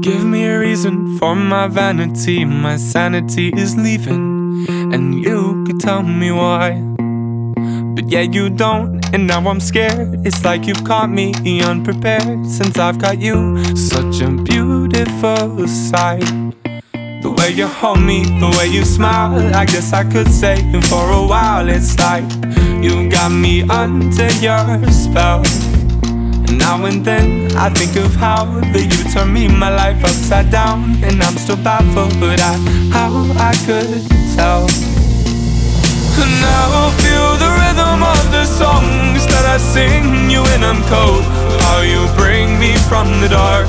Give me a reason for my vanity. My sanity is leaving, and you could tell me why. But yeah, you don't, and now I'm scared. It's like you've caught me unprepared. Since I've got you, such a beautiful sight. The way you hold me, the way you smile, I guess I could say for a while it's like you got me under your spell. And now and then I think of how that you turned me, my life upside down. And I'm still baffled at how I could tell. And now feel the rhythm of the songs that I sing you when I'm cold. How you bring me from the dark.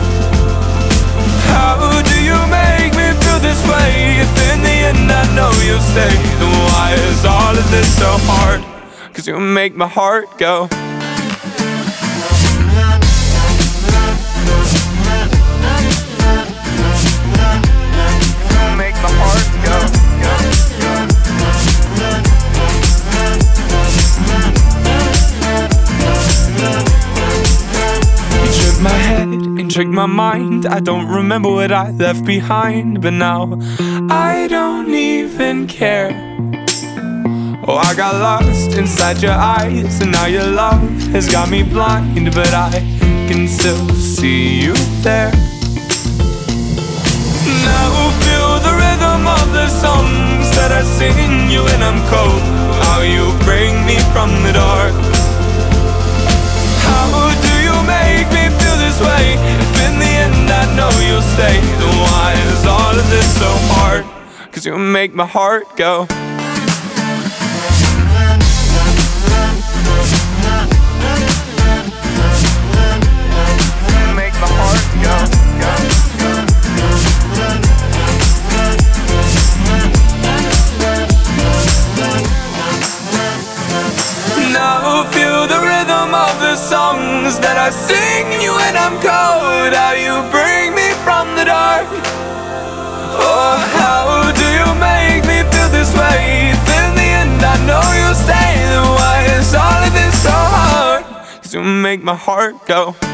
How do you make me feel this way? If in the end I know you'll stay, then why is all of this so hard? 'Cause you make my heart go. Make my heart go. You trick my head and trick my mind. I don't remember what I left behind, but now I don't even care. Oh, I got lost inside your eyes, and now your love has got me blind, but I can still see you there. Now feel the rhythm of the songs that I sing you when I'm cold. How you bring me from the dark. How do you make me feel this way? If in the end I know you'll stay, then why is all of this so hard? 'Cause you make my heart go. Make my heart go, go, go. Now feel the rhythm of the songs that I sing you when I'm cold. How you bring me from the dark. Oh, how do you make me feel this way? If in the end I know you'll stay, then why is all of this so hard? 'Cause you make my heart go.